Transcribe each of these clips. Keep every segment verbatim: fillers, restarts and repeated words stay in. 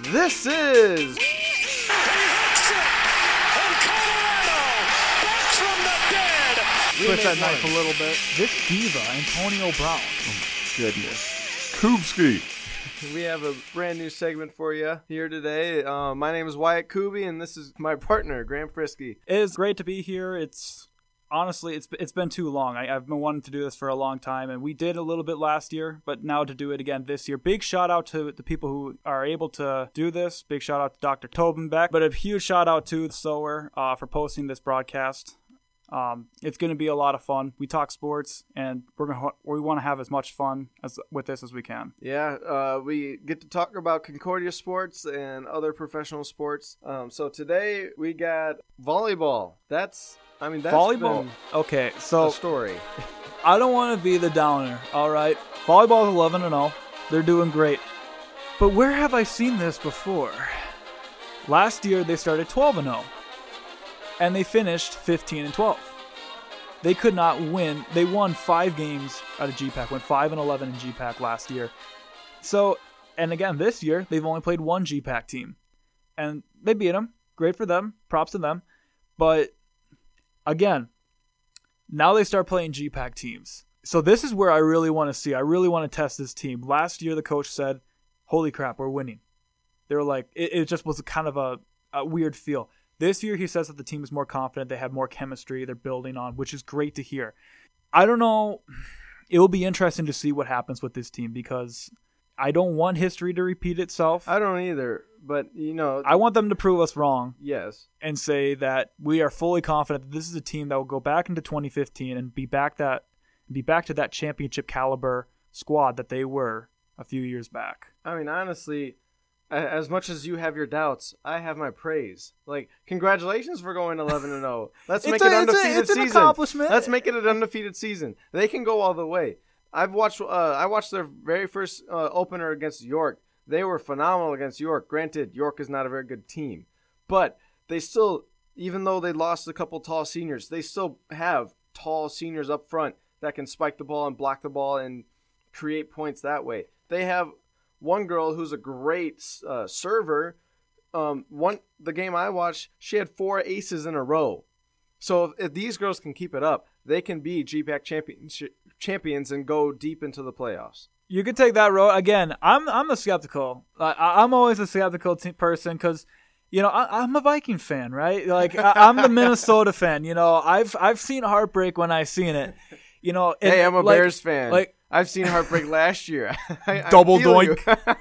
This is Twist that knife a little bit. This diva, Antonio Brown. Oh, goodness. Kubski. We have a brand new segment for you here today. Uh, my name is Wyatt Kuby, and this is my partner, Graham Frisky. It is great to be here. It's honestly, it's it's been too long. I, I've been wanting to do this for a long time, and we did a little bit last year, but now to do it again this year. Big shout out to the people who are able to do this. Big shout out to Doctor Tobin Beck, but a huge shout out to Sower uh, for posting this broadcast. Um, it's going to be a lot of fun. We talk sports, and we're gonna we want to have as much fun as with this as we can. Yeah, uh, we get to talk about Concordia sports and other professional sports. Um, so today we got volleyball. That's, I mean, that's Volleyball. been Okay, so a story. I don't want to be the downer. All right, volleyball is eleven and oh. They're doing great, but where have I seen this before? Last year they started twelve and oh. And they finished fifteen and twelve. They could not win. They won five games out of G PAC, went five and eleven in G PAC last year. So, and again, this year, they've only played one G PAC team. And they beat them. Great for them. Props to them. But, again, now they start playing G PAC teams. So this is where I really want to see. I really want to test this team. Last year, the coach said, holy crap, we're winning. They were like, it, it just was kind of a, a weird feel. This year, he says that the team is more confident. They have more chemistry they're building on, which is great to hear. I don't know. It will be interesting to see what happens with this team because I don't want history to repeat itself. I don't either, but, you know. I want them to prove us wrong. Yes. And say that we are fully confident that this is a team that will go back into twenty fifteen and be back that be back to that championship caliber squad that they were a few years back. I mean, honestly, as much as you have your doubts, I have my praise. Like, congratulations for going eleven and oh. Let's It's make a- it it's a- undefeated it's an season. accomplishment. Let's make it an undefeated season. They can go all the way. I've watched. Uh, I watched their very first uh, opener against York. They were phenomenal against York. Granted, York is not a very good team, but they still, even though they lost a couple tall seniors, they still have tall seniors up front that can spike the ball and block the ball and create points that way. They have one girl who's a great uh, server. Um, one the game I watched, she had four aces in a row. So if, if these girls can keep it up, they can be G PAC champions champions and go deep into the playoffs. You could take that road again. I'm I'm a skeptical. I, I'm always a skeptical t- person because, you know, I, I'm a Viking fan, right? Like I, I'm the Minnesota fan. You know, I've I've seen heartbreak when I've seen it. You know, and, Hey, I'm a like, Bears fan. Like I've seen heartbreak last year. I, I Double feel doink. you.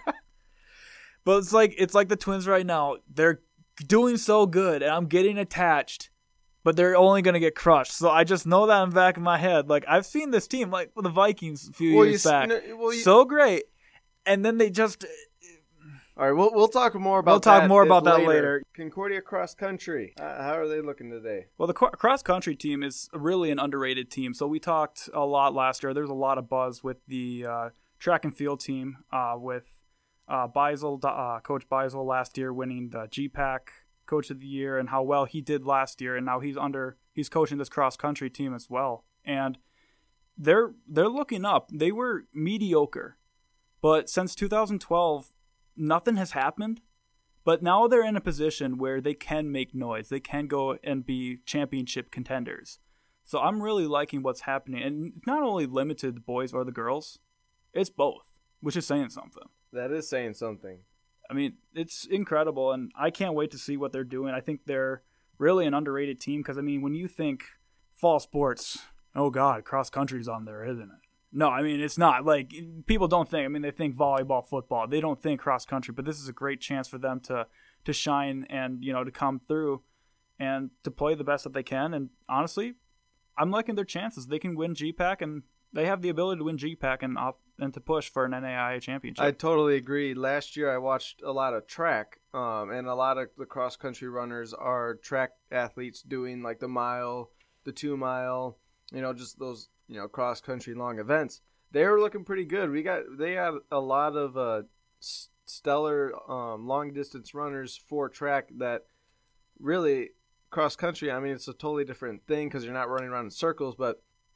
But it's like it's like the Twins right now. They're doing so good, and I'm getting attached, but they're only going to get crushed. So I just know that in the back of my head. Like, I've seen this team, like the Vikings a few Well, years you s- back. no, well, you- So great. And then they just... All right, we'll we'll talk more about We'll talk that more about that later. later. Concordia Cross Country. Uh, how are they looking today? Well, the cro- cross-country team is really an underrated team. So we talked a lot last year. There's a lot of buzz with the uh, track and field team uh, with uh, Beisel, uh, Coach Beisel last year winning the G PAC Coach of the Year and how well he did last year. And now he's under he's coaching this cross-country team as well. And they're they're looking up. They were mediocre. But since two thousand twelve, nothing has happened. But now they're in a position where they can make noise. They can go and be championship contenders. So I'm really liking what's happening. And it's not only limited to the boys or the girls. It's both, which is saying something. That is saying something. I mean, it's incredible, and I can't wait to see what they're doing. I think they're really an underrated team because, I mean, when you think fall sports, oh, God, cross-country's on there, isn't it? No, I mean, it's not. Like, people don't think. I mean, they think volleyball, football. They don't think cross-country, but this is a great chance for them to, to shine and, you know, to come through and to play the best that they can. And honestly, I'm liking their chances. They can win G PAC, and they have the ability to win G PAC and, op- and to push for an N A I A championship. I totally agree. Last year I watched a lot of track, um, and a lot of the cross-country runners are track athletes doing like the mile, the two mile, you know, just those, you know, cross-country long events. They were looking pretty good. We got they had a lot of uh, stellar um, long-distance runners for track that really cross-country, I mean, it's a totally different thing because you're not running around in circles, but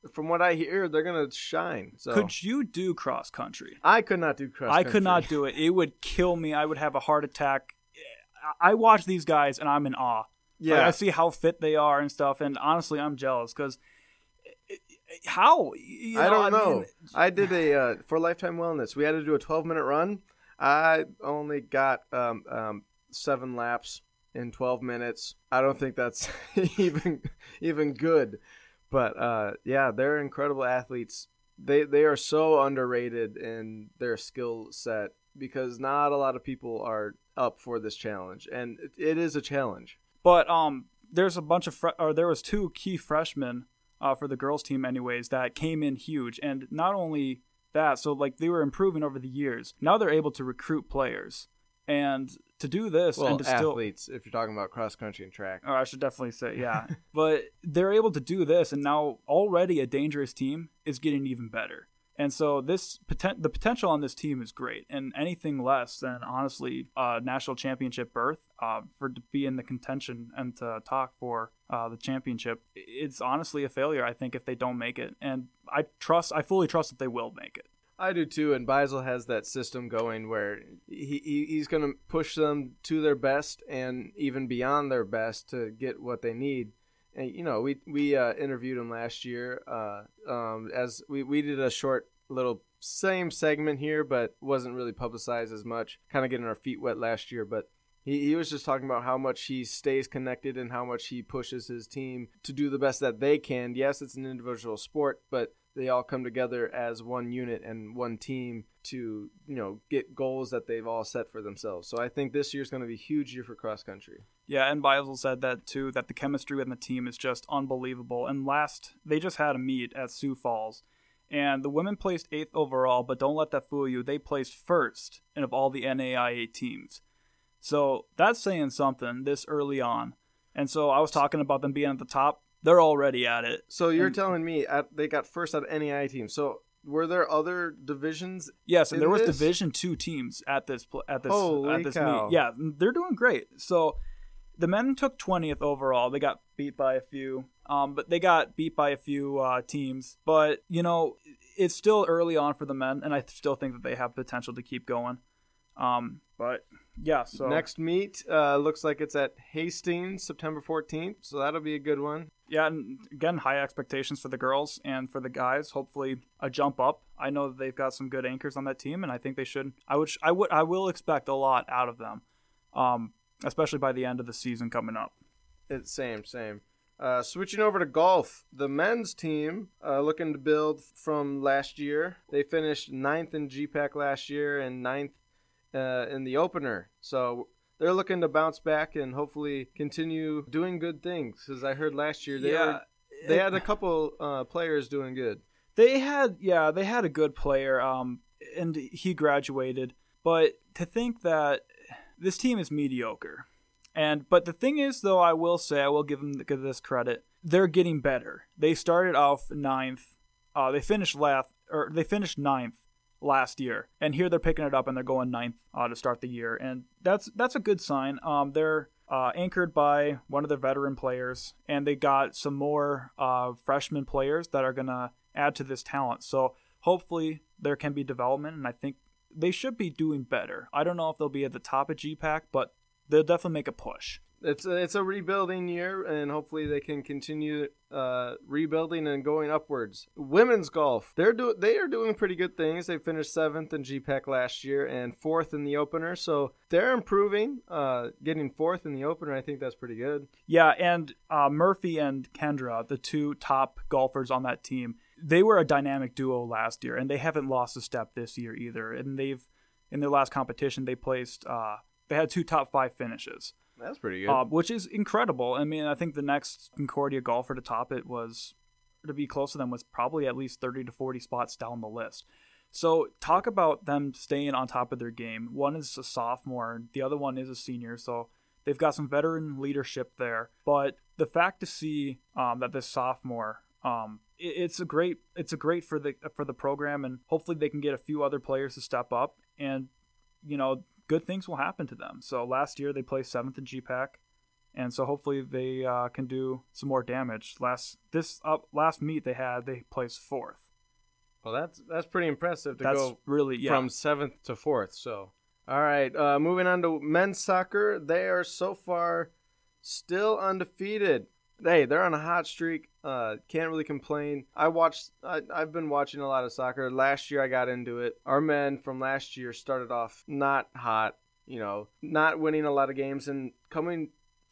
from what I hear, they're gonna shine. So Could you do cross country? I could not do cross I country. could not do it. It would kill me. I would have a heart attack. I watch these guys and I'm in awe. Yeah, Like, I see how fit they are and stuff, and honestly, I'm jealous because how? You I don't I know. mean, I did a uh, for Lifetime Wellness. We had to do a twelve minute run. I only got um, um, seven laps in twelve minutes. I don't think that's even even good. But uh, yeah, they're incredible athletes. They they are so underrated in their skill set because not a lot of people are up for this challenge, and it, it is a challenge. But um, there's a bunch of fre- or there was two key freshmen uh, for the girls team, anyways, that came in huge, and not only that, so like they were improving over the years. Now they're able to recruit players, and to do this Well, and to still athletes, if you're talking about cross country and track. or I should definitely say, yeah. But they're able to do this, and now already a dangerous team is getting even better. And so this poten- the potential on this team is great, and anything less than honestly a national championship berth uh, for to be in the contention and to talk for uh, the championship, it's honestly a failure. I think if they don't make it, and I trust, I fully trust that they will make it. I do too, and Beisel has that system going where he, he he's going to push them to their best and even beyond their best to get what they need. And you know, we we uh, interviewed him last year. Uh, um, as we, we did a short little same segment here, but wasn't really publicized as much. Kind of getting our feet wet last year, but he he was just talking about how much he stays connected and how much he pushes his team to do the best that they can. Yes, it's an individual sport, but they all come together as one unit and one team to, you know, get goals that they've all set for themselves. So I think this year's going to be a huge year for cross country. Yeah, and Beisel said that too, that the chemistry within the team is just unbelievable. And last, they just had a meet at Sioux Falls, and the women placed eighth overall, but don't let that fool you. They placed first in of all the N A I A teams. So that's saying something this early on. And so I was talking about them being at the top. They're already at it. So you're And- telling me at, they got first out of N A I A team. So were there other divisions? Yes, and in there was this? Division Two teams at this pl- at this Holy at this cow. meet. Yeah, they're doing great. So the men took twentieth overall. They got beat by a few, um, but they got beat by a few uh, teams. But you know, it's still early on for the men, and I still think that they have potential to keep going. Um, but yeah, so Next meet uh, looks like it's at Hastings, September fourteenth. So that'll be a good one. yeah, and again, high expectations for the girls and for the guys. Hopefully, a jump up. I know that they've got some good anchors on that team, and I think they should. I would, I would, I will expect a lot out of them, um, especially by the end of the season coming up. It's same, same. Uh, switching over to golf, the men's team uh, looking to build from last year. They finished ninth in G PAC last year and ninth uh, in the opener. So they're looking to bounce back and hopefully continue doing good things. Because I heard last year they yeah, were, they had a couple uh, players doing good. They had, yeah, they had a good player, um, and he graduated. But to think that this team is mediocre, and but the thing is, though, I will say, I will give them give this credit. They're getting better. They started off ninth. Uh, they finished last, or they finished ninth last year, and here they're picking it up and they're going ninth uh, to start the year, and that's that's a good sign. Um, they're uh, anchored by one of their veteran players, and they got some more uh, freshman players that are gonna add to this talent. So hopefully there can be development, and I think they should be doing better. I don't know if they'll be at the top of G PAC, but they'll definitely make a push. It's a, it's a rebuilding year, and hopefully they can continue uh, rebuilding and going upwards. Women's golf, they're do they are doing pretty good things. They finished seventh in G PAC last year and fourth in the opener, so they're improving. Uh, getting fourth in the opener, I think that's pretty good. Yeah, and uh, Murphy and Kendra, the two top golfers on that team, they were a dynamic duo last year, and they haven't lost a step this year either. And they've in their last competition, they placed uh, they had two top five finishes. That's pretty good. Uh, which is incredible. I mean, I think the next Concordia golfer to top it was, to be close to them, was probably at least thirty to forty spots down the list. So talk about them staying on top of their game. One is a sophomore, the other one is a senior, so they've got some veteran leadership there. But the fact to see um, that this sophomore, um, it, it's a great, it's a great for the for the program, and hopefully they can get a few other players to step up, and you know, good things will happen to them. So last year they placed seventh in G PAC, And so hopefully they uh, can do some more damage. Last this uh, last meet they had, they placed fourth. Well, that's that's pretty impressive to That's go really yeah. from seventh to fourth. So, all right, uh, moving on to men's soccer. They are so far still undefeated. Hey, they're on a hot streak. Uh, can't really complain. I watched. I, I've been watching a lot of soccer. Last year I got into it. Our men from last year started off not hot. You know, not winning a lot of games, and coming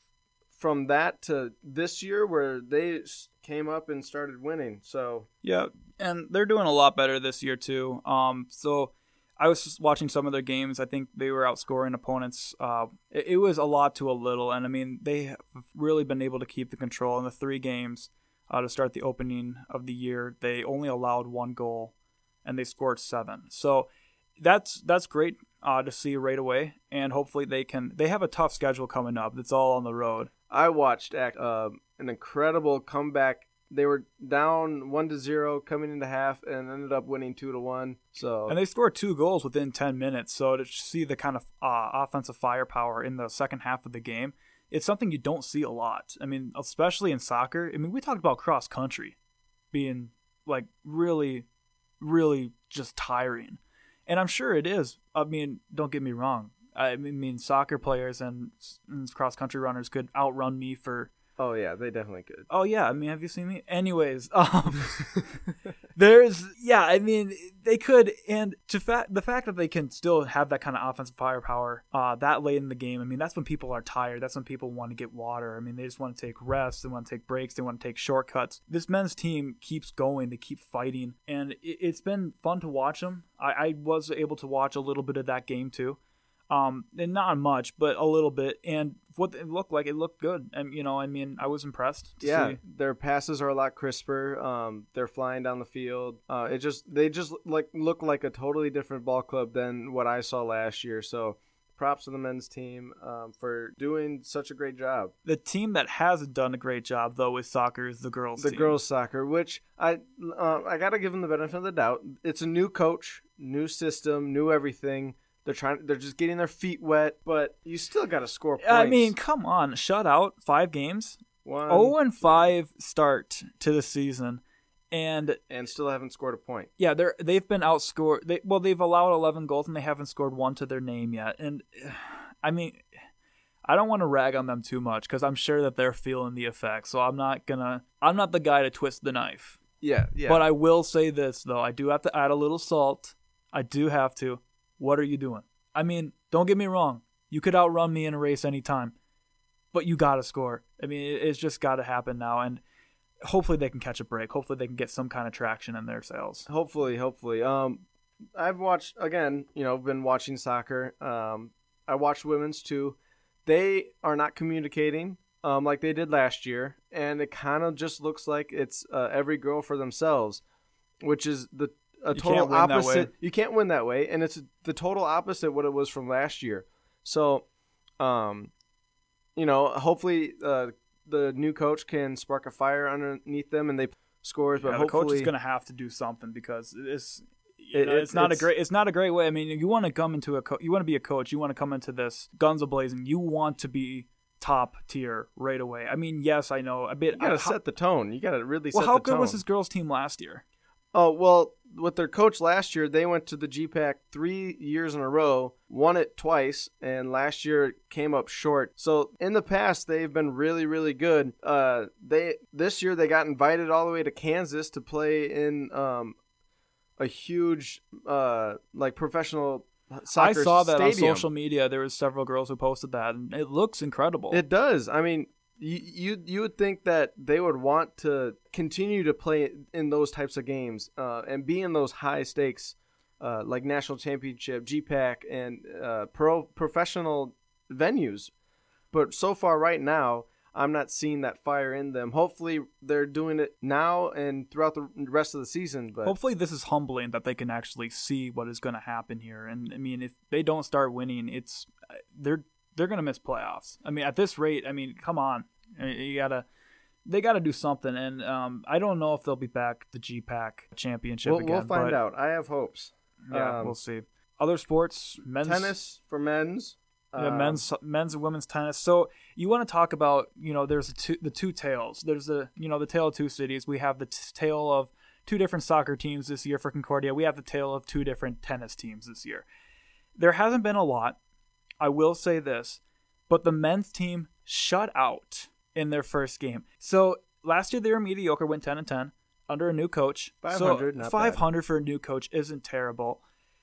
from that to this year where they came up and started winning. So yeah, and they're doing a lot better this year too. Um, so I was just watching some of their games. I think they were outscoring opponents. Uh, it, it was a lot to a little, and I mean they have really been able to keep the control in the three games uh, to start the opening of the year. They only allowed one goal, and they scored seven. So that's that's great uh, to see right away, and hopefully they can. They have a tough schedule coming up. It's all on the road. I watched uh, an incredible comeback. They were down one to zero coming into half and ended up winning two to one. So and they scored two goals within ten minutes. So to see the kind of uh, offensive firepower in the second half of the game, it's something you don't see a lot. I mean, especially in soccer. I mean, we talked about cross country being like really, really just tiring, and I'm sure it is. I mean, don't get me wrong. I mean, soccer players and, and cross-country runners could outrun me for... Oh, yeah, they definitely could. Oh, yeah. I mean, have you seen me? Anyways, um, there's... Yeah, I mean, they could. And to fa- the fact that they can still have that kind of offensive firepower uh, that late in the game, I mean, that's when people are tired. That's when people want to get water. I mean, they just want to take rests. They want to take breaks. They want to take shortcuts. This men's team keeps going. They keep fighting. And it- it's been fun to watch them. I-, I was able to watch a little bit of that game, too. Um, and not much, but a little bit. And what it looked like, it looked good. And, you know, I mean, I was impressed to yeah, see. Their passes are a lot crisper. Um, they're flying down the field. Uh, it just they just like look like a totally different ball club than what I saw last year. So props to the men's team um, for doing such a great job. The team that hasn't done a great job, though, with soccer is the girls the team. The girls soccer, which I uh, I got to give them the benefit of the doubt. It's a new coach, new system, new everything. They're trying. They're just getting their feet wet, but you still got to score points. I mean, come on, shut out five games, One, zero and five start to the season, and and still haven't scored a point. Yeah, they're they've been outscored. They well, they've allowed eleven goals and they haven't scored one to their name yet. And I mean, I don't want to rag on them too much because I'm sure that they're feeling the effects. So I'm not gonna. I'm not the guy to twist the knife. Yeah, yeah. But I will say this though: I do have to add a little salt. I do have to. What are you doing? I mean, don't get me wrong. You could outrun me in a race anytime, but you got to score. I mean, it's just got to happen now, and hopefully they can catch a break. Hopefully they can get some kind of traction in their sales. Hopefully, hopefully. Um, I've watched, again, you know, been watching soccer. Um, I watched women's too. They are not communicating um, like they did last year, and it kind of just looks like it's uh, every girl for themselves, which is the a total opposite. You can't win that way, and it's the total opposite what it was from last year. So, um, you know, hopefully uh, the new coach can spark a fire underneath them and they scores. But yeah, hopefully, the coach is going to have to do something because it's you it, know, it's, it's not it's, a great it's not a great way. I mean, you want to come into a co- you want to be a coach. You want to come into this guns a-blazing. You want to be top tier right away. I mean, yes, I know a bit. You got to set the tone. You got to really well, set the tone. Well, how good tone. was this girls' team last year? Oh, well, with their coach last year, they went to the G PAC three years in a row, won it twice, and last year it came up short. So in the past, they've been really, really good. Uh, they this year they got invited all the way to Kansas to play in um, a huge uh, like professional soccer I saw that stadium. on social media. There was several girls who posted that, and it looks incredible. It does. I mean, You, you you would think that they would want to continue to play in those types of games uh, and be in those high stakes uh, like national championship, G PAC, and uh, pro professional venues. But so far right now, I'm not seeing that fire in them. Hopefully they're doing it now and throughout the rest of the season. But hopefully this is humbling that they can actually see what is going to happen here. And I mean, if they don't start winning, it's they're they're going to miss playoffs. I mean, at this rate, I mean, come on. You gotta, they gotta do something, and um, I don't know if they'll be back the G PAC championship we'll, again. We'll find but, out. I have hopes. Yeah, um, we'll see. Other sports, men's tennis for men's. Yeah, Um, men's men's and women's tennis. So you want to talk about, you know, there's the two, the two tails. There's the, you know, the tale of two cities. We have the t- tale of two different soccer teams this year for Concordia. We have the tale of two different tennis teams this year. There hasn't been a lot, I will say this, but the men's team shut out in their first game. So last year they were mediocre, went ten and ten under a new coach. five hundred, so not five hundred bad. for a new coach isn't terrible.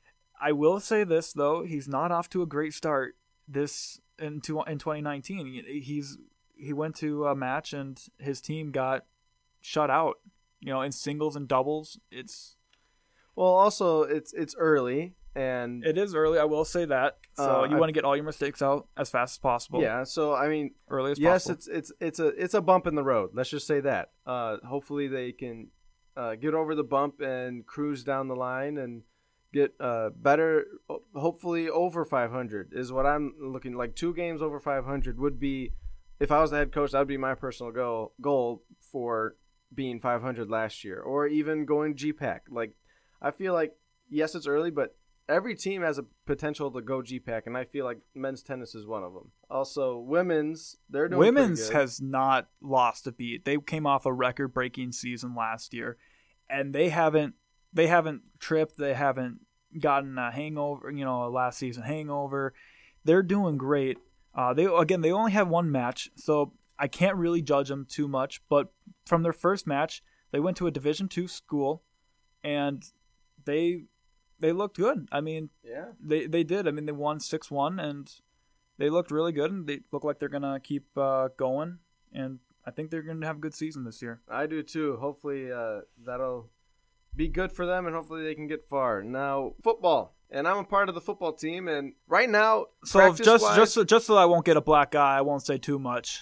I will say this though, he's not off to a great start this in in twenty nineteen. He's he went to a match and his team got shut out. You know, in singles and doubles, it's well, also it's it's early and it is early. I will say that. So Uh, you I- want to get all your mistakes out as fast as possible. yeah. So I mean, early as yes, possible. it's it's it's a it's a bump in the road. Let's just say that. Uh, hopefully they can uh, get over the bump and cruise down the line and get uh, better. Hopefully over five hundred is what I'm looking like. Two games over five hundred would be, if I was the head coach, that would be my personal goal goal for being five hundred last year, or even going G PAC. Like, I feel like yes, it's early, but every team has a potential to go G PAC, and I feel like men's tennis is one of them. Also, women's, they're doing pretty Women's good. has not lost a beat. They came off a record-breaking season last year, and they haven't they haven't tripped. They haven't gotten a hangover. You know, a last season hangover. They're doing great. Uh, they again, they only have one match, so I can't really judge them too much. But from their first match, they went to a Division two school, and they they looked good. I mean, Yeah. they they did. I mean, they won six one, and they looked really good, and they look like they're gonna keep uh, going. And I think they're gonna have a good season this year. I do too. Hopefully uh, that'll be good for them, and hopefully they can get far. Now, football. And I'm a part of the football team, and right now, So just practice-wise- just so, just so I won't get a black eye, I won't say too much.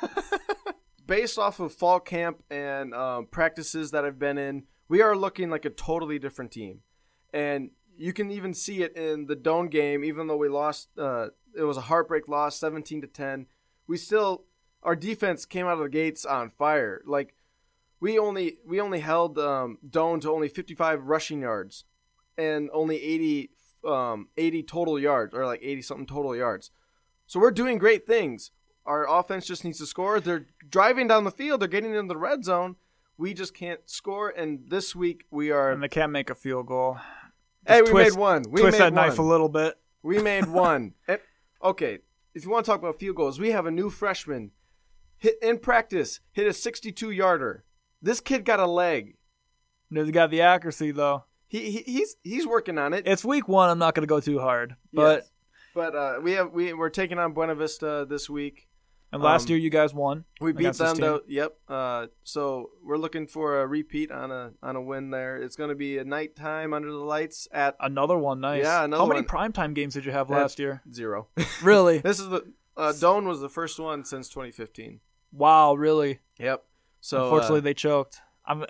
based off of fall camp and um, practices that I've been in, we are looking like a totally different team. And you can even see it in the Doan game, even though we lost, uh, it was a heartbreak loss, seventeen to ten. We still, our defense came out of the gates on fire. Like, we only we only held um, Doan to only fifty-five rushing yards and only eighty, um, eighty total yards, or like eighty something total yards. So we're doing great things. Our offense just needs to score. They're driving down the field. They're getting into the red zone. We just can't score. And this week we are. And they can't make a field goal. Hey, Just we twist- made one. We Twist made that knife a one. little bit. We made one. And, okay, if you want to talk about field goals, we have a new freshman hit in practice hit a sixty-two yarder. This kid got a leg. They got the accuracy though. He, he he's he's working on it. It's week one. I'm not going to go too hard, but Yes. but uh, we have we we're taking on Buena Vista this week. and last um, year you guys won. We beat against this them team. though. Yep. Uh, so we're looking for a repeat on a on a win there. It's going to be a nighttime under the lights at Another one, nice. Yeah, another How many one. primetime games did you have That- last year? zero. Really? This is the uh, Doan was the first one since twenty fifteen. Wow, really? Yep. So Unfortunately, uh, they choked. I'm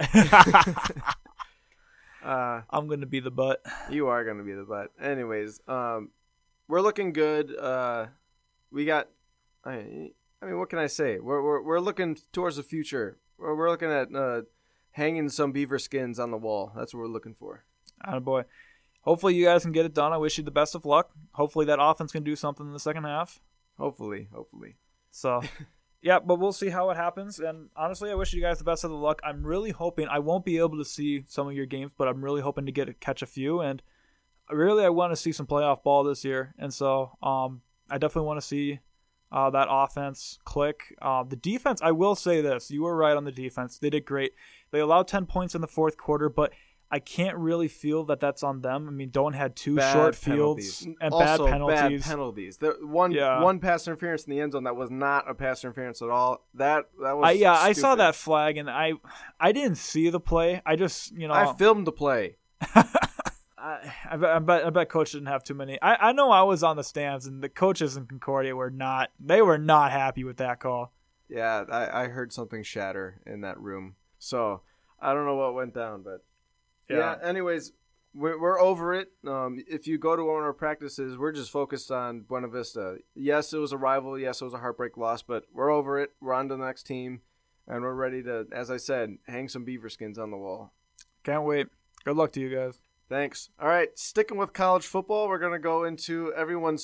uh, I'm going to be the butt. you are going to be the butt. Anyways, um, we're looking good. Uh, we got. I, I mean, what can I say? We're we're we're looking towards the future. We're, we're looking at uh, hanging some beaver skins on the wall. That's what we're looking for. Attaboy. Hopefully you guys can get it done. I wish you the best of luck. Hopefully that offense can do something in the second half. Hopefully, hopefully. So, yeah, but we'll see how it happens. And honestly, I wish you guys the best of the luck. I'm really hoping I won't be able to see some of your games, but I'm really hoping to get catch a few. And really, I want to see some playoff ball this year. And so, um, I definitely want to see uh, that offense click. Uh, the defense, I will say this: you were right on the defense. They did great. They allowed ten points in the fourth quarter, but I can't really feel that that's on them. I mean, Doan had two Bad short penalties. fields and also, bad penalties. Bad penalties. The one Yeah. one pass interference in the end zone that was not a pass interference at all. That that was. I, yeah, I saw stupid. that flag, and I, I didn't see the play. I just, you know, I filmed the play. I, I, bet, I bet, I bet coach didn't have too many. I, I know I was on the stands, and the coaches in Concordia were not. They were not happy with that call. Yeah, I, I heard something shatter in that room. So I don't know what went down, but yeah. Yeah. anyways, we're we're over it. Um, if you go to one of our practices, we're just focused on Buena Vista. Yes, it was a rival. Yes, it was a heartbreak loss, but we're over it. We're on to the next team, and we're ready to, as I said, hang some beaver skins on the wall. Can't wait. Good luck to you guys. Thanks. All right, sticking with college football, we're going to go into everyone's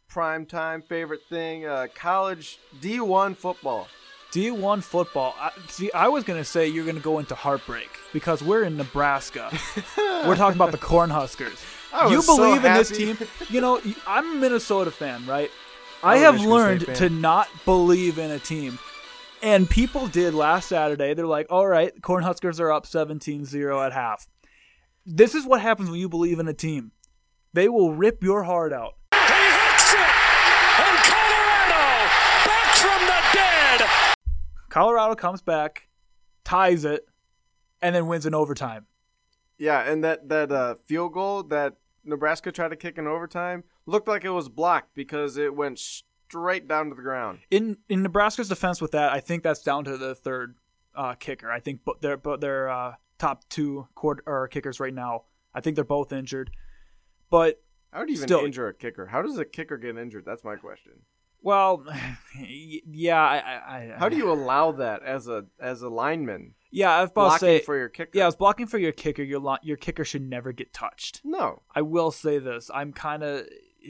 primetime favorite thing, uh, college D one football. D one football. I, see, I was going to say you're going to go into heartbreak because we're in Nebraska. We're talking about the Cornhuskers. I You was so believe in this happy. team. You know, I'm a Minnesota fan, right? I'm I a have Michigan learned State to fan. not believe in a team. And people did last Saturday. They're like, all right, Cornhuskers are up seventeen zero at half. This is what happens when you believe in a team. They will rip your heart out. He hits it! And Colorado, back from the dead! Colorado comes back, ties it, and then wins in overtime. Yeah, and that that uh, field goal that Nebraska tried to kick in overtime looked like it was blocked because it went straight down to the ground. In in Nebraska's defense with that, I think that's down to the third uh, kicker. I think bo- they're but they're uh, top two quarter or kickers right now. I think they're both injured. But How would you even Still- injure a kicker? How does a kicker get injured? That's my question. well, y- yeah, I, I, I How do you allow that as a as a lineman Yeah, I was about to blocking say. for your kicker? Yeah, I was blocking for your kicker. Your lo- your kicker should never get touched. No. I will say this. I'm kind of.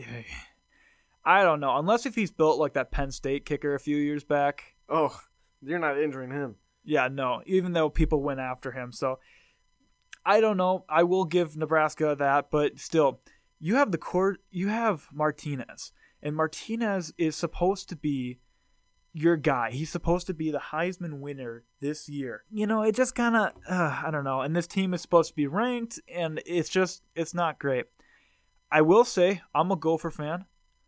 I don't know. Unless if he's built like that Penn State kicker a few years back. Oh, you're not injuring him. Yeah, no. Even though people went after him. So, I don't know. I will give Nebraska that. But still, you have the court. You have Martinez. And Martinez is supposed to be your guy. He's supposed to be the Heisman winner this year. You know, it just kind of, uh, I don't know. And this team is supposed to be ranked. And it's just, it's not great. I will say, I'm a Gopher fan.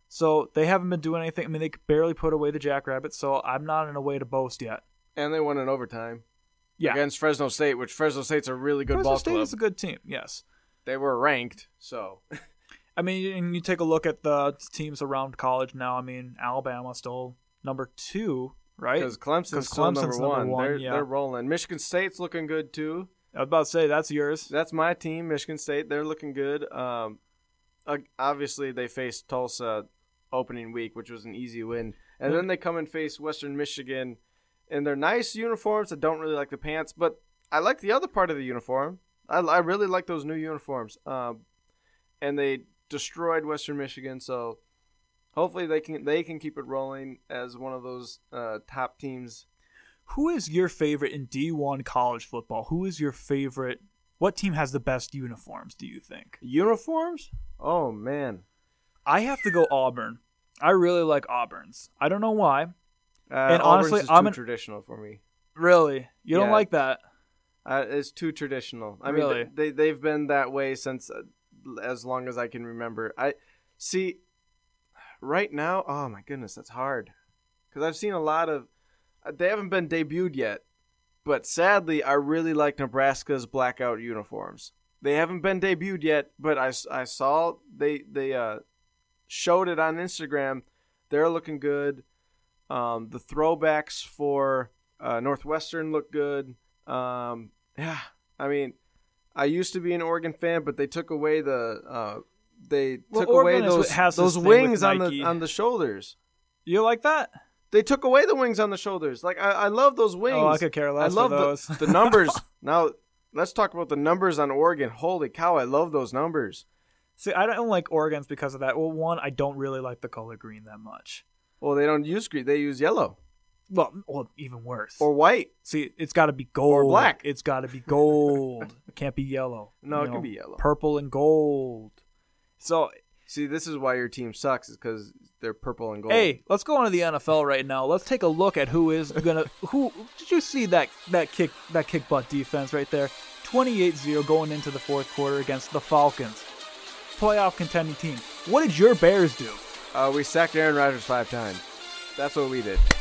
So they haven't been doing anything. I mean, they barely put away the Jackrabbits, so I'm not in a way to boast yet. And they won in overtime Yeah, against Fresno State, which Fresno State's a really good Fresno ball State club. is a good team, yes. They were ranked, so I mean, and you take a look at the teams around college now. I mean, Alabama's still number two, right? because Clemson's, 'Cause still Clemson's number number one. one, They're yeah. they're rolling. Michigan State's looking good too. I was about to say, that's yours. That's my team, Michigan State. They're looking good. Um, uh, obviously they faced Tulsa opening week, which was an easy win, and then they come and face Western Michigan in their nice uniforms. I don't really like the pants, but I like the other part of the uniform. I, I really like those new uniforms. Um, and they destroyed Western Michigan, so hopefully they can they can keep it rolling as one of those uh, top teams. Who is your favorite in D one college football? Who is your favorite? What team has the best uniforms, do you think? Uniforms? Oh man, I have to go Auburn. I really like Auburn's. I don't know why. uh, And Auburn's honestly, is too I'm an- traditional for me. Really? You don't Yeah. like that? Uh, it's too traditional. I Really? mean, they they've been that way since uh, as long as I can remember. I see. Right now, oh my goodness, that's hard because I've seen a lot of. uh, They haven't been debuted yet, but sadly, I really like Nebraska's blackout uniforms. They haven't been debuted yet, but I, I saw they they uh, showed it on Instagram. They're looking good. Um, the throwbacks for uh, Northwestern look good. Um, yeah, I mean, I used to be an Oregon fan, but they took away the uh, they Well, took Oregon away is- those has this those thing wings with on Nike. the on the shoulders. You like that? They took away the wings on the shoulders. Like I, I love those wings. Oh, I could care less I love for those. the, the numbers. Now let's talk about the numbers on Oregon. Holy cow, I love those numbers. See, I don't like Oregon's because of that. Well, one, I don't really like the color green that much. Well, they don't use green; they use yellow Well, well even worse. or white. See, it's got to be gold. black. It's got to be gold. It can't be yellow. No, You it know, can be yellow. Purple and gold. So, See, this is why your team sucks, is because they're purple and gold. hey, let's go into the N F L right now. Let's take a look at who is gonna. Who did you see that that kick that kick butt defense right there? twenty-eight zero going into the fourth quarter against the Falcons, playoff contending team. What did your Bears do? Uh, we sacked Aaron Rodgers five times. That's what we did.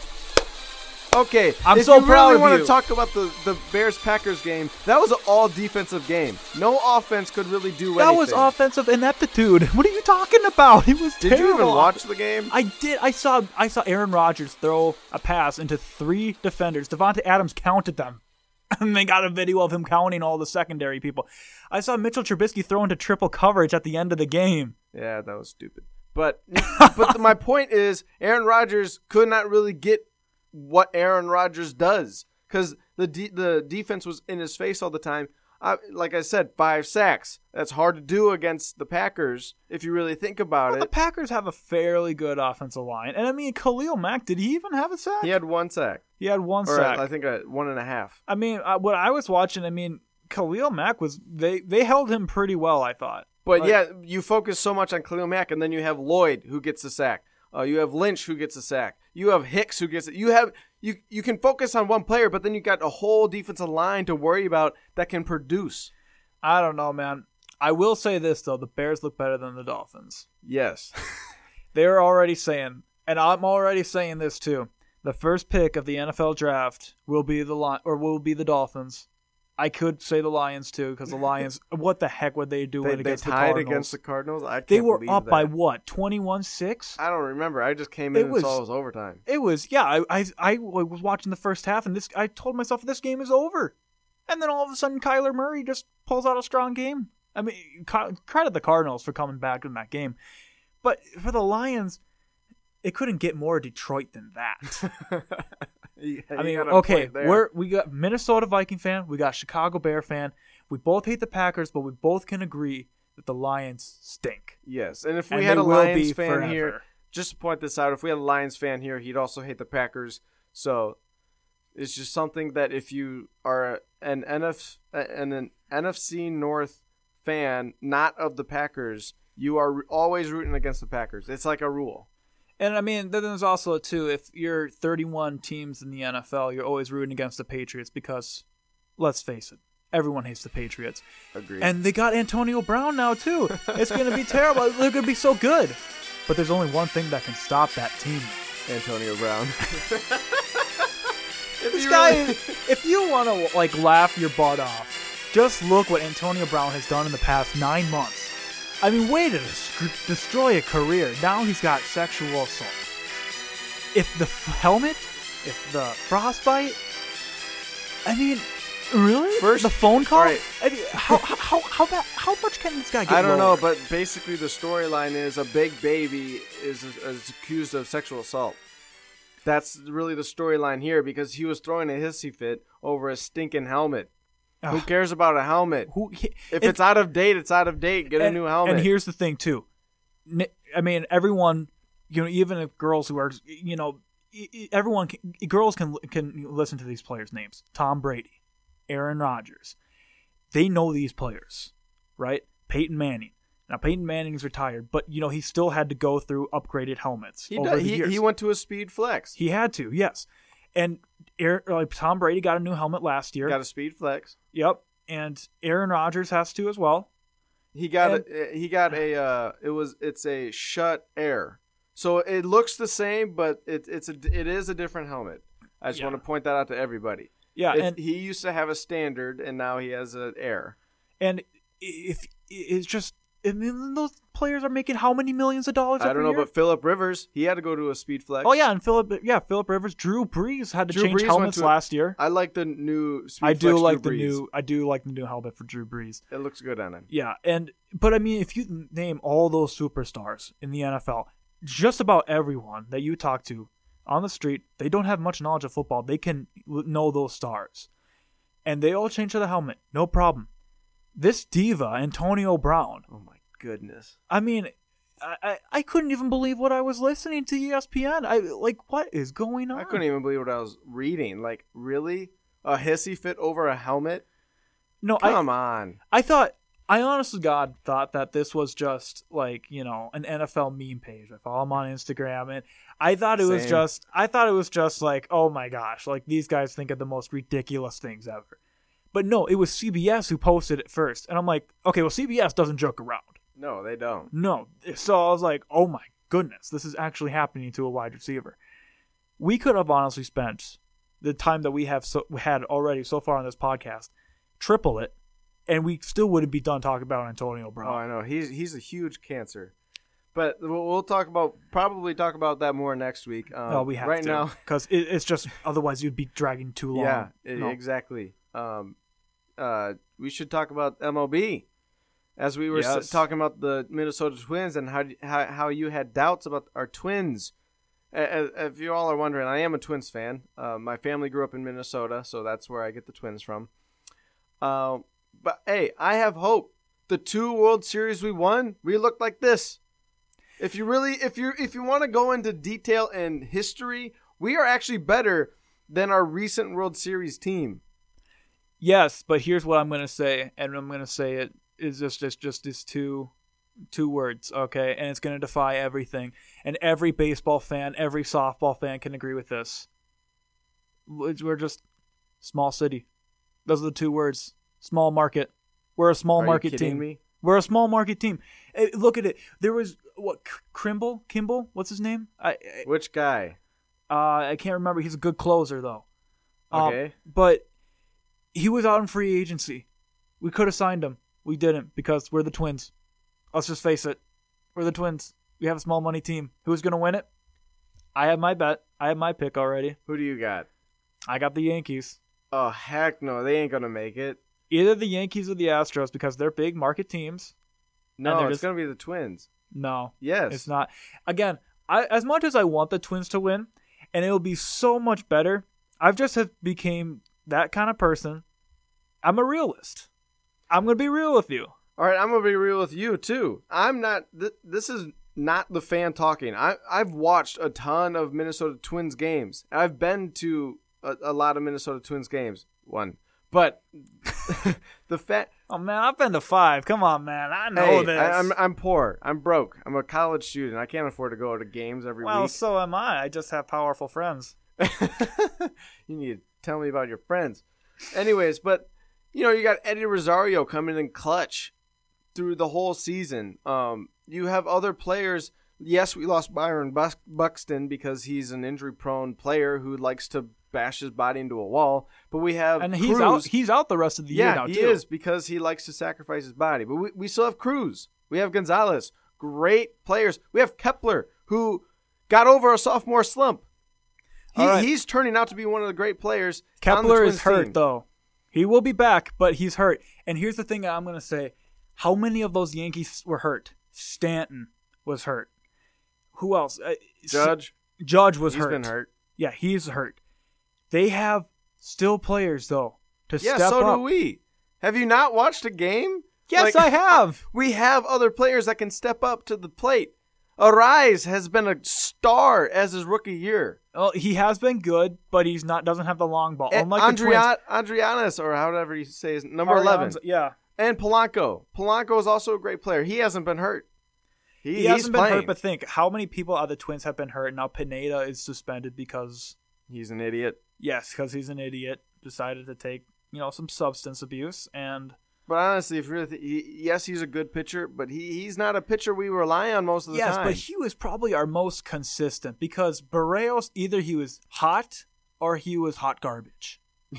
Okay, I'm if so you proud really of want you. to talk about the, the Bears-Packers game, that was an all-defensive game. No offense could really do That anything. was offensive ineptitude. What are you talking about? It was Did terrible. you even watch the game? I did. I saw. I saw Aaron Rodgers throw a pass into three defenders. Devontae Adams counted them, and they got a video of him counting all the secondary people. I saw Mitchell Trubisky throw into triple coverage at the end of the game. Yeah, that was stupid. But but my point is, Aaron Rodgers could not really get what Aaron Rodgers does because the de- the defense was in his face all the time. I, like I said, five sacks. That's hard to do against the Packers if you really think about Well, it. the Packers have a fairly good offensive line. And I mean, Khalil Mack, did he even have a sack? He had one sack. He had one or sack. I think a, one and a half. I mean, uh, what I was watching, I mean, Khalil Mack was, they, they held him pretty well, I thought. But Like- yeah, you focus so much on Khalil Mack, and then you have Lloyd who gets the sack. Uh, you have Lynch who gets a sack. You have Hicks who gets it. You have you you can focus on one player, but then you got a whole defensive line to worry about that can produce. I don't know, man. I will say this, though. The Bears look better than the Dolphins. Yes. They're already saying, and I'm already saying this too, the first pick of the N F L draft will be the Li- or will be the Dolphins. I could say the Lions too, because the Lions, what the heck would they do They, they against the tied Cardinals? against the Cardinals. I can't They were believe up that. by what, twenty-one six? I don't remember. I just came in It and was- saw it was overtime. It was, yeah, I, I I was watching the first half, and this I told myself this game is over. And then all of a sudden, Kyler Murray just pulls out a strong game. I mean, ca- credit the Cardinals for coming back in that game. But for the Lions, it couldn't get more Detroit than that. You- I you mean, got a okay, point there. we're we got Minnesota Viking fan, we got Chicago Bear fan. We both hate the Packers, but we both can agree that the Lions stink. Yes, and if we And had they a will Lions be fan forever. here, just to point this out, if we had a Lions fan here, he'd also hate the Packers. So it's just something that if you are an N F and an N F C North fan, not of the Packers, you are always rooting against the Packers. It's like a rule. And I mean, then there's also too, if you're thirty-one teams in the N F L, you're always rooting against the Patriots because, let's face it, everyone hates the Patriots. Agreed. And they got Antonio Brown now too. It's going to be terrible. They're going to be so good. But there's only one thing that can stop that team. Antonio Brown. If This you guy, really- is, if you want to like laugh your butt off, just look what Antonio Brown has done in the past nine months. I mean, way to des- destroy a career. Now he's got sexual assault. If the f- helmet, if the frostbite, I mean, really? First- the phone call. all right. I mean, how how how bad, how much can this guy get? I don't know, lowered? but basically the storyline is a big baby is, is accused of sexual assault. That's really the storyline here because he was throwing a hissy fit over a stinking helmet. Who Ugh. cares about a helmet? Who? He, If it- it's out of date, it's out of date. Get a and, new helmet. And here's the thing too. Ni- I mean, everyone, you know, even if girls who are, you know, e- e- everyone, can, girls can can listen to these players' names. Tom Brady, Aaron Rodgers. They know these players, right? Peyton Manning. Now Peyton Manning's retired, but you know he still had to go through upgraded helmets he, over does, the he, years. he went to a speed flex. He had to, yes. And Aaron, like Tom Brady got a new helmet last year. Got a speed flex. Yep. And Aaron Rodgers has to as well. He got And- a, he got a uh, it was it's a shut air. So it looks the same, but it it's a it is a different helmet. I just Yeah. want to point that out to everybody. Yeah, If and he used to have a standard, and now he has an air. And if it's just, I mean, those players are making how many millions of dollars? I don't every know, year? but Phillip Rivers, he had to go to a speed flex. Oh yeah, and Philip, yeah, Philip Rivers, Drew Brees had to Drew change Brees went helmets to a- last year. I like the new speed I do flex like Drew the Brees. new, I do like the new helmet for Drew Brees. It looks good on him. Yeah, and but I mean, if you name all those superstars in the N F L, just about everyone that you talk to on the street, they don't have much knowledge of football. They can l- know those stars, and they all change to the helmet, no problem. This diva, Antonio Brown. Oh my goodness. I mean, I, I, I couldn't even believe what I was listening to E S P N. I like, what is going on? I couldn't even believe what I was reading. Like, really? A hissy fit over a helmet? No, Come I on. I thought I honestly God thought that this was just like, you know, an N F L meme page. I follow them on Instagram, and I thought it was Same. just I thought it was just like, oh my gosh, like these guys think of the most ridiculous things ever. But no, it was C B S who posted it first, and I'm like, okay, well C B S doesn't joke around. No, they don't. No. So I was like, oh my goodness, this is actually happening to a wide receiver. We could have honestly spent the time that we have so, had already so far on this podcast, triple it, and we still wouldn't be done talking about Antonio Oh, Brown. I know. He's he's a huge cancer. But we'll, we'll talk about probably talk about that more next week. Um, no, we have right to. now. Because it, it's just, otherwise you'd be dragging too long. Yeah, e- No. exactly. Um, uh, we should talk about M L B, as we were s- Yes. talking about the Minnesota Twins and how how how you had doubts about our Twins. A- a- If you all are wondering, I am a Twins fan. Uh, my family grew up in Minnesota, so that's where I get the Twins from. Uh, But hey, I have hope. The two World Series we won, we looked like this. If you really, if you if you want to go into detail and history, we are actually better than our recent World Series team. Yes, but here's what I'm going to say, and I'm going to say it is just just just these two two words, okay? And it's going to defy everything. And every baseball fan, every softball fan can agree with this. We're just small city. Those are the two words. Small market. We're a small Are market you kidding team. me? We're a small market team. Hey, look at it. There was what Kimble? Kimball? What's his name? I, I Which guy? uh I can't remember. He's a good closer though. Um, Okay. but he was out in free agency. We could have signed him. We didn't because we're the Twins. Let's just face it. We're the Twins. We have a small money team. Who's going to win it? I have my bet. I have my pick already. Who do you got? I got the Yankees. Oh, heck no. They ain't going to make it. Either the Yankees or the Astros because they're big market teams. No, they're it's just- going to be the Twins. No, Yes. it's not. Again, I, as much as I want the Twins to win, and it'll be so much better, I've just have became that kind of person. I'm a realist. I'm going to be real with you. All right, I'm going to be real with you, too. I'm not th- – this is not the fan talking. I, I've watched a ton of Minnesota Twins games. I've been to a, a lot of Minnesota Twins games. One. But the fact – Oh, man, I've been to five. Come on, man. I know hey, this. I, I'm, I'm poor. I'm broke. I'm a college student. I can't afford to go to games every well, week. so am I. I just have powerful friends. You need to tell me about your friends. Anyways, but you know, you got Eddie Rosario coming in clutch through the whole season. Um, you have other players. Yes, we lost Byron Bux- Buxton because he's an injury-prone player who likes to bash his body into a wall. But we have And Cruz. he's out He's out the rest of the yeah, year now, he too. is because he likes to sacrifice his body. But we, we still have Cruz. We have Gonzalez. Great players. We have Kepler, who got over a sophomore slump. He, All right. He's turning out to be one of the great players. on the Kepler is Twins hurt, team. though. He will be back, but he's hurt. And here's the thing that I'm going to say. How many of those Yankees were hurt? Stanton was hurt. Who else? Uh, Judge. Judge was He's hurt. been hurt. Yeah, he's hurt. They have still players, though, to Yeah, step so up. do we. Have you not watched a game? Yes, Like, I have. We have other players that can step up to the plate. Arise has been a star as his rookie year. Well, he has been good, but he's not. Doesn't have the long ball. And Unlike the Twins. Andrea- Adrianas, or however you say his number eleven. Arians- Yeah. And Polanco. Polanco is also a great player. He hasn't been hurt. He, He he's hasn't been playing. hurt, but think how many people out of the Twins have been hurt. Now Pineda is suspended because, He's an idiot. yes, because he's an idiot. Decided to take, you know, some substance abuse. And But honestly, if you really th- he, yes, he's a good pitcher, but he, he's not a pitcher we rely on most of the yes, time. but he was probably our most consistent because Barrios, either he was hot or he was hot garbage.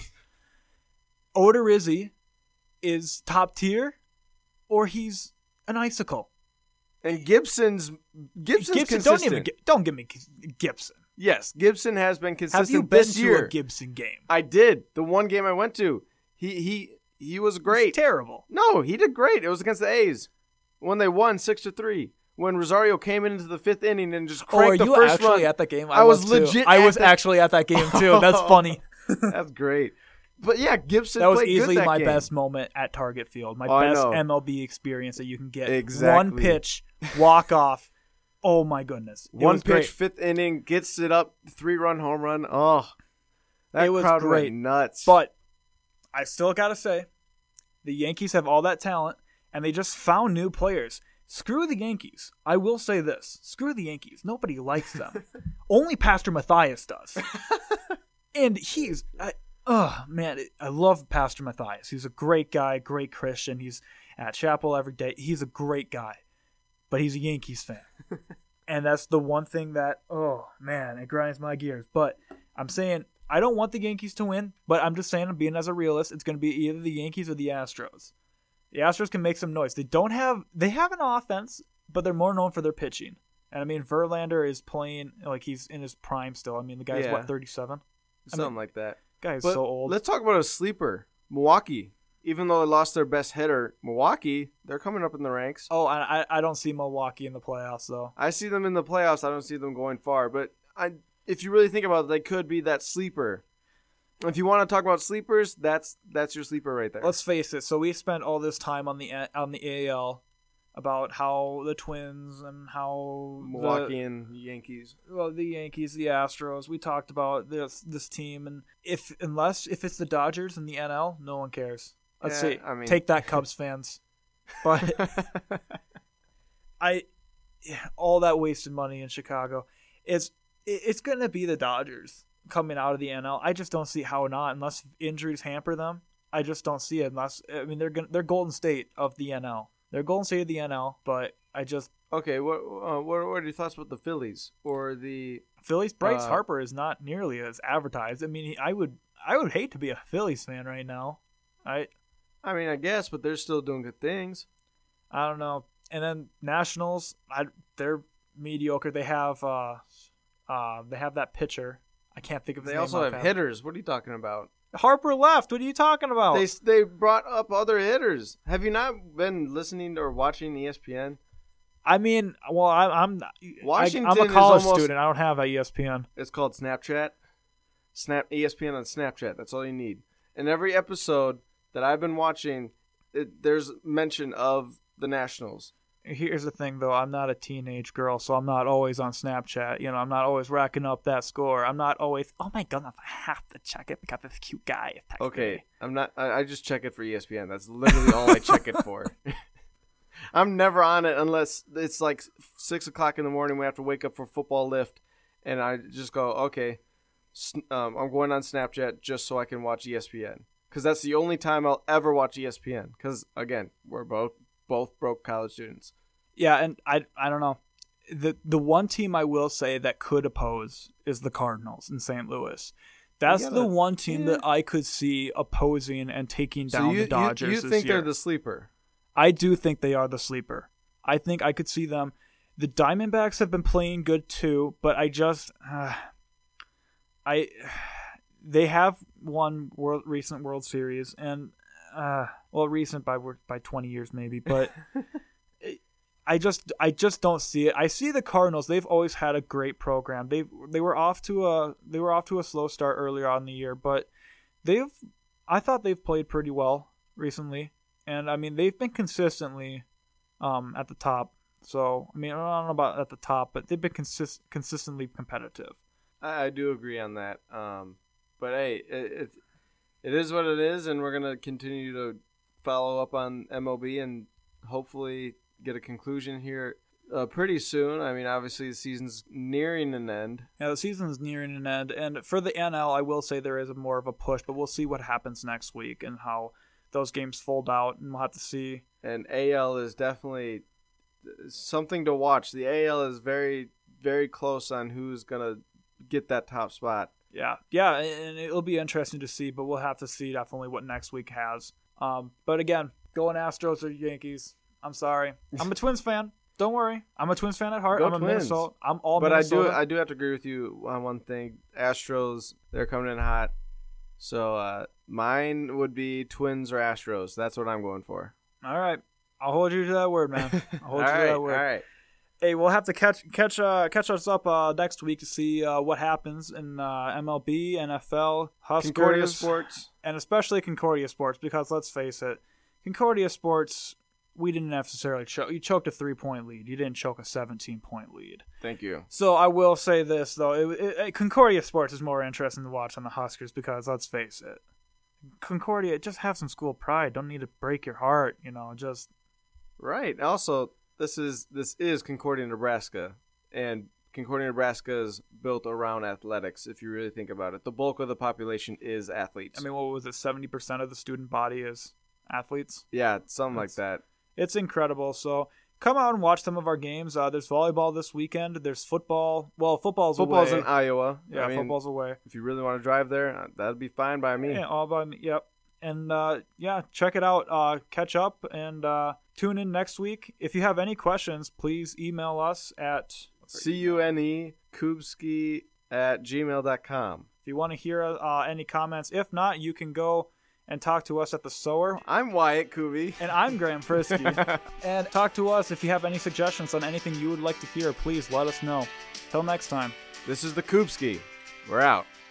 Odorizzi is top tier or he's an icicle. and Gibson's Gibson's Gibson, consistent. don't even gi- don't give me Gibson. Yes, Gibson has been consistent Have you been this to year. a Gibson game? I did. The one game I went to, he he he was great. It's terrible. No, he did great. It was against the A's when they won six to three. When Rosario came into the fifth inning and just Oh, are cranked the you first actually run. at that game? I was too. legit I at was the- actually at that game too. That's funny. That's great. But yeah, Gibson That was played easily good that my game. best moment at Target Field. My Oh, I best know. M L B experience that you can get. Exactly. One pitch, walk off. Oh my goodness. It One was pitch, great. fifth inning, gets it up, three run home run. Oh, that It was crowd great. went nuts. But I still gotta say, the Yankees have all that talent, and they just found new players. Screw the Yankees. I will say this. Screw the Yankees. Nobody likes them. Only Pastor Matthias does. And he's... I, oh, man. I love Pastor Matthias. He's a great guy, great Christian. He's at chapel every day. He's a great guy. But he's a Yankees fan. And that's the one thing that, oh, man, it grinds my gears. But I'm saying... I don't want the Yankees to win, but I'm just saying, I'm being as a realist, it's going to be either the Yankees or the Astros. The Astros can make some noise. They don't have, they have an offense, but they're more known for their pitching. And I mean, Verlander is playing like he's in his prime still. I mean, the guy's Yeah. what, thirty-seven? Something I mean, like that. Guy is But so old. let's talk about a sleeper, Milwaukee. Even though they lost their best hitter, Milwaukee, they're coming up in the ranks. Oh, I I- I don't see Milwaukee in the playoffs though. I see them in the playoffs. I don't see them going far. But I, if you really think about it, they could be that sleeper. If you want to talk about sleepers, that's that's your sleeper right there. Let's face it. So we spent all this time on the on the A L about how the Twins and how Milwaukee the, and Yankees. Well, the Yankees, the Astros. We talked about this this team, and if unless if it's the Dodgers and the N L, no one cares. Let's yeah, see. I mean... Take that, Cubs fans. But I, all that wasted money in Chicago, is it's going to be the Dodgers coming out of the N L. I just don't see how not, unless injuries hamper them. I just don't see it unless I mean they're gonna, they're Golden State of the N L. They're Golden State of the N L, but I just okay. What uh, what what are your thoughts about the Phillies or the Phillies? Bryce uh, Harper is not nearly as advertised. I mean, he, I would I would hate to be a Phillies fan right now. I I mean, I guess, but they're still doing good things. I don't know. And then Nationals, I, they're mediocre. They have uh, uh, they have that pitcher. I can't think of his They name. also have offhand. hitters. What are you talking about? Harper left. What are you talking about? They they brought up other hitters. Have you not been listening or watching E S P N? I mean, well, I, I'm Washington I, I'm a is college almost- student. I don't have a E S P N. It's called Snapchat. Snap E S P N on Snapchat. That's all you need. In every episode that I've been watching, it, there's mention of the Nationals. Here's the thing, though. I'm not a teenage girl, so I'm not always on Snapchat. You know, I'm not always racking up that score. I'm not always, oh my goodness, I have to check it because this cute guy is texting Okay, me. I'm not. I, I just check it for E S P N. That's literally all I check it for. I'm never on it unless it's like six o'clock in the morning. We have to wake up for football lift, and I just go, okay, um, I'm going on Snapchat just so I can watch E S P N because that's the only time I'll ever watch E S P N. Because again, we're both both broke college students. Yeah, and I I don't know. The the one team I will say that could oppose is the Cardinals in Saint Louis. That's gotta- the one team yeah. that I could see opposing and taking So down you the Dodgers you, you this think year. they're the sleeper? I do think they are the sleeper. I think I could see them. The Diamondbacks have been playing good too, but I just uh, I they have won world recent World Series and uh, well recent by by twenty years maybe, but I just I just don't see it. I see the Cardinals. They've always had a great program. They they were off to a they were off to a slow start earlier on in the year, but they've I thought they've played pretty well recently. And, I mean, they've been consistently um, at the top. So, I mean, I don't know about at the top, but they've been consist- consistently competitive. I, I do agree on that. Um, but, hey, it, it it is what it is, and we're going to continue to follow up on M L B and hopefully get a conclusion here uh, pretty soon. I mean, obviously, the season's nearing an end. Yeah, the season's nearing an end. And for the N L, I will say there is a more of a push, but we'll see what happens next week and how those games fold out, and we'll have to see. And A L is definitely something to watch. The A L is very, very close on who's going to get that top spot. Yeah, yeah, and it'll be interesting to see, but we'll have to see definitely what next week has. Um, but again, going Astros or Yankees, I'm sorry. I'm a Twins fan. Don't worry. I'm a Twins fan at heart. Go I'm a Twins. Minnesota. I'm all but Minnesota. I do I do have to agree with you on one thing. Astros, they're coming in hot. So uh, mine would be Twins or Astros. That's what I'm going for. All right. I'll hold you to that word, man. I'll hold all you to right, that word. all right. Hey, we'll have to catch catch uh, catch us up uh, next week to see uh, what happens in uh, M L B, N F L, Huskers, Concordia Sports. and especially Concordia Sports, because let's face it, Concordia Sports, we didn't necessarily choke. You choked a three-point lead. You didn't choke a seventeen-point lead. Thank you. So I will say this, though. It, it, it, Concordia Sports is more interesting to watch than the Huskers because, let's face it, Concordia, just have some school pride. Don't need to break your heart, you know, just... Right. Also, this is this is Concordia, Nebraska, and Concordia, Nebraska is built around athletics, if you really think about it. The bulk of the population is athletes. I mean, what was it? seventy percent of the student body is athletes? Yeah, something That's- like that. It's incredible. So come out and watch some of our games. Uh, there's volleyball this weekend. There's football. Well, football's, Football's away. in Iowa. Yeah, I mean, football's away. if you really want to drive there, uh, that'd be fine by me. Yeah, all by me. Yep. And uh, yeah, check it out. Uh, catch up and uh, tune in next week. If you have any questions, please email us at C U N E Kubski at gmail dot com. if you want to hear uh, any comments. If not, you can go and talk to us at the Sower. I'm Wyatt Kubi. And I'm Graham Frisky. And talk to us if you have any suggestions on anything you would like to hear. Please let us know. Till next time. This is the Kubski. We're out.